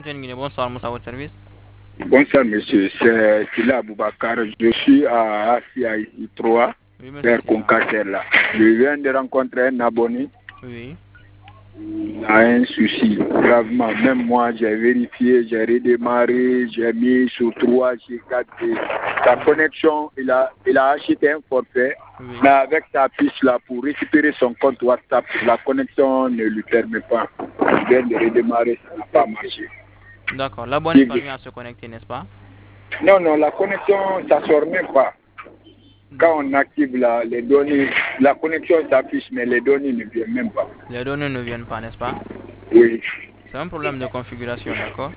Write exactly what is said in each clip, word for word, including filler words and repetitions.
Bonsoir, Moussa, à votre service. Bonsoir, monsieur. C'est Sila Boubacar. Je suis à A C I I trois, Oui, monsieur vers Silla. Concassella. Je viens de rencontrer un abonné. Oui. Il a un souci, gravement. Même moi, j'ai vérifié, j'ai redémarré, j'ai mis sur trois G quatre. Sa connexion, il a, il a acheté un forfait. Oui. Mais avec sa puce là, pour récupérer son compte WhatsApp, la connexion ne lui permet pas. Il vient de redémarrer, ça n'a pas marché. D'accord. L'abonné parvient à se connecter, n'est-ce pas? Non, non, la connexion, ça ne sort même pas. Quand on active la, les données, la connexion s'affiche, mais les données ne viennent même pas. Les données ne viennent pas, n'est-ce pas? Oui, C'est un problème de configuration, d'accord?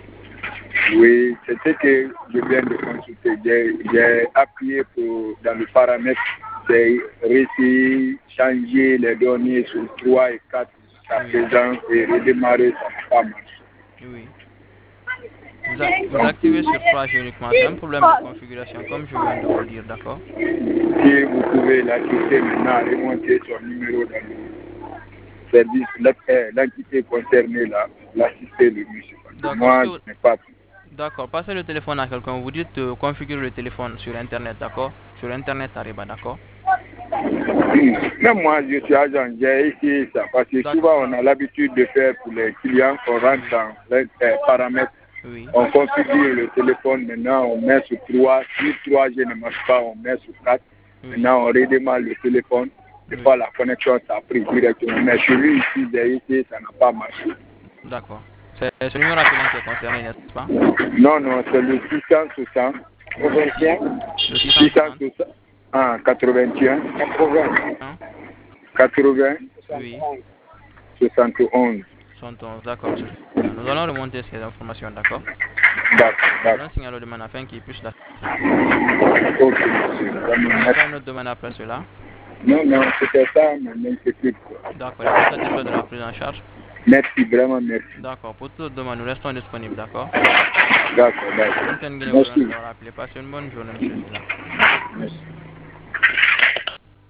oui, c'est ce que je viens de consulter. J'ai j'ai appuyé pour, dans le paramètre, c'est réussir, changer les données sur trois et quatre jusqu'à Oui. présent et redémarrer, ça n'a pas marché. Oui. Vous, a- vous activez sur trois G uniquement. C'est un problème de configuration, comme je viens de vous le dire, d'accord? Si vous pouvez l'assister maintenant, remonter son numéro dans le service, la- euh, l'entité concernée, là, l'assister le monsieur. Parce que D'accord. moi, Si je vous- n'ai pas pu. D'accord. Passez le téléphone à quelqu'un. Vous dites de configurer le téléphone sur Internet, d'accord? Sur Internet, Ariba, d'accord? Même moi, je suis agent, j'ai essayé ça. Parce que D'accord. souvent, on a l'habitude de faire pour les clients, on rentre dans les euh, paramètres, Oui. on configure le téléphone, maintenant on met sur trois, si trois G ne marche pas, on met sur quatre. Oui. Maintenant, on redémarre le téléphone. Des Oui. fois, la connexion, ça a pris directement. Mais celui ici, j'ai essayé, ça n'a pas marché. D'accord. C'est ce numéro appelé qui est concerné, n'est-ce pas? Non, non, c'est le six cent soixante, Oui. Le six cent soixante. six cent soixante, ah, quatre-vingt-un, quatre-vingts, Hein? quatre-vingts, Oui. soixante et onze. soixante et onze, d'accord, monsieur. Nous allons remonter ces informations, d'accord? D'accord, Nous allons d'accord. signaler le domaine afin qu'il puisse l'assister. Ok, monsieur. Vous Vraiment, n'avez merci. pas un autre domaine après cela? Non, non, c'était ça, mon inquiétude. D'accord. Êtes-vous satisfait de la prise en charge? Merci, vraiment, merci. D'accord. Pour toute demande, nous restons disponibles, d'accord? D'accord, d'accord. Nous tenons Merci. d'avoir appelé. Passez une bonne journée, monsieur Silla. Merci.